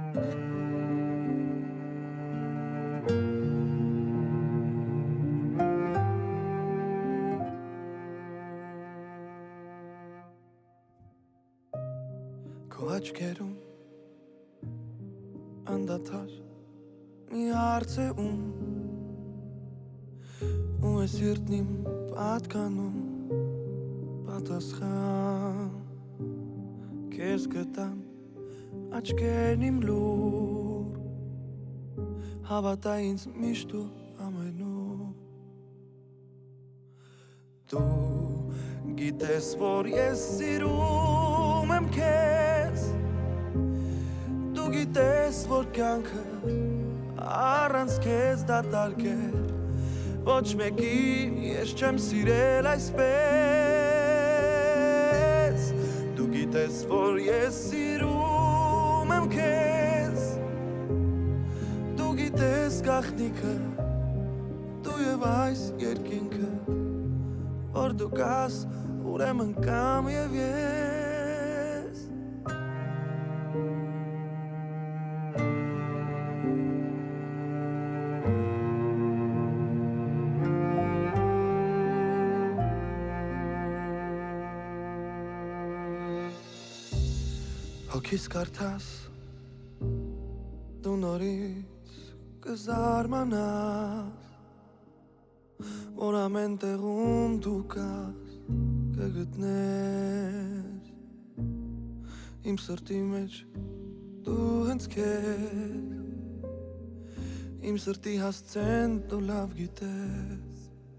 Քո աչքերում անդադար մի հարց է ու է սիրտն իմ պատկանում պատասխան Քեզ գտան աչքերն իմ լուր Հավատա ինձ միշտ ու ամենում Դու գիտես, որ ես սիրում եմ քեզ Դու գիտես, որ կյանքը առանց քեզ դատարկ է Ոչ մեկին ես չեմ սիրել այսպես Դու գիտես, որ ես սիրում եմ քեզ Դու գիտես գաղտնիքը Դու և այս երկինքը Որ դու կաս ուրեմն կամ և ես Հոգիս կարդաս դու նորից կզարմանաս Որ ամեն տեղում դու կաս կգտնես Իմ սրտի մեջ դու հենց քեզ Իմ սրտի հասցեն դու լավ գիտես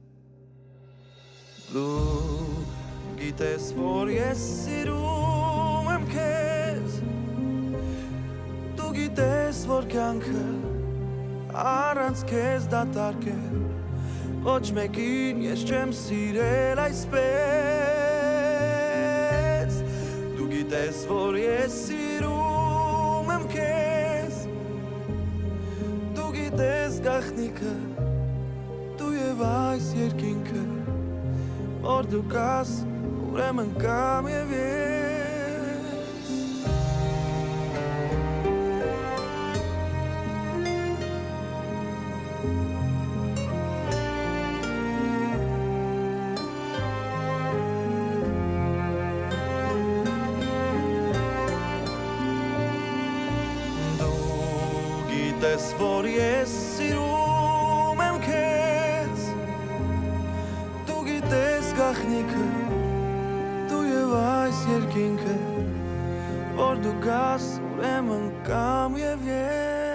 Դու գիտես, որ ես սիրում եմ քեզ Դու գիտես, որ կյանքը առանց քեզ դատարկ է Ոչ մեկին ես չեմ սիրել այսպես Դու գիտես, որ ես սիրում եմ քեզ Դու գիտես գաղտնիքը Դու և այս երկինքը Որ դու կաս ուրեմն կամ և ես Գիտես, որ ես սիրում եմ քեզ Դու գիտես գաղտնիքը Դու և այս երկինքը Որ դու կաս ուրեմն կամ և ես